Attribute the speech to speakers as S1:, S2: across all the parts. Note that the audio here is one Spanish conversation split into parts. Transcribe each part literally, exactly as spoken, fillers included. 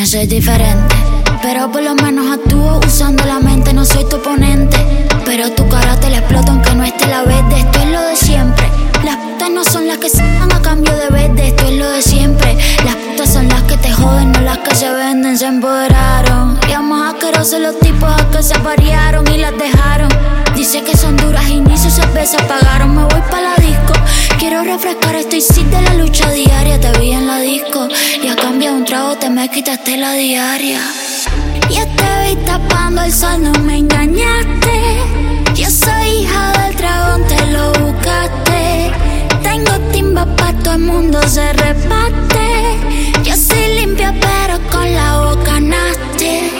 S1: No soy diferente, pero por lo menos actúo usando la mente. No soy tu oponente, pero tu cara te la explota aunque no esté la verde. Esto es lo de siempre. Las putas no son las que se dan a cambio de verde. Esto es lo de siempre. Las putas son las que te joden, no las que se venden. Se empoderaron y a más asquerosos los tipos a que se aparearon y las dejaron. Dice que son duras y ni sus cervezas pagaron. Me voy pa' la disco, quiero refrescar, estoy sick de la lucha diaria. Te vi en la disco y a cambio de un trago te me quitaste la diaria. Ya te vi tapando el sol, no me engañaste. Yo soy hija del dragón, te lo buscaste. Tengo timba pa' todo el mundo se reparte. Yo soy limpia pero con la boca nasty.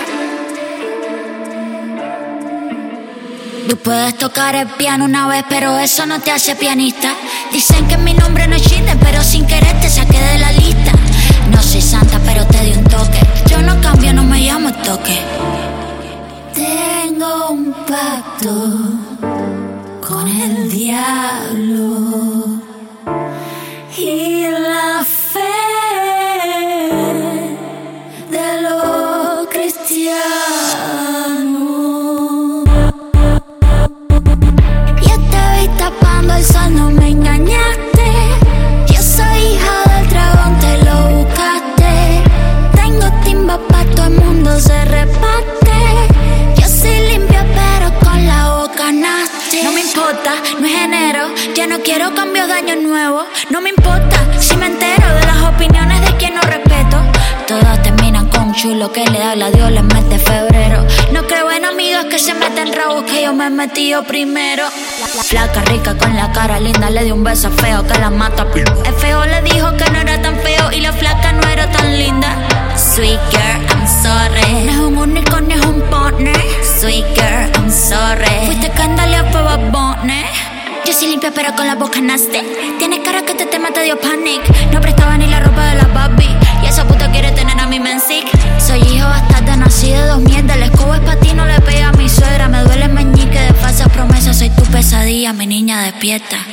S1: Tú puedes tocar el piano una vez, pero eso no te hace pianista. Dicen que mi nombre no es Chinde, pero sin querer te saqué de la lista. No soy santa, pero te di un toque. Yo no cambio, no me llamo toque. Tengo un pacto con el diablo y la fe de los cristianos. Tapando el sol, no me engañaste. Yo soy hija del dragón, te lo buscaste. Tengo timba pa' todo el mundo se reparte. Yo soy limpia pero con la boca nasty. No me importa, no es enero. Ya no quiero cambios de año nuevo. No me importa si me entero de las opiniones de quien no respeto. Todas terminan con un chulo que le habla a Dios, les mete febrero. No creo en amigos que se meten rabos, que yo me metí yo primero. Flaca rica con la cara linda, le di un beso feo que la mata. El feo le dijo que no era tan feo y la flaca no era tan linda. Sweet girl, I'm sorry. No es un unicornio, es un pony. Sweet girl, I'm sorry. Fuiste escandalea fue Bad Bunny. Yo soy limpia pero con la boca nasty. Tienes cara que te tema, te dio panic. No prestaba ni la ropa de la Barbie. Y esa puta quiere tener a mi mensic. Soy hijo bastardo, nací de dos mierdas. El escobo es pa' ti, no le pega a mi suegra. Me duele el meñique de falsas promesas. Soy tu pesadilla, mi niña despierta.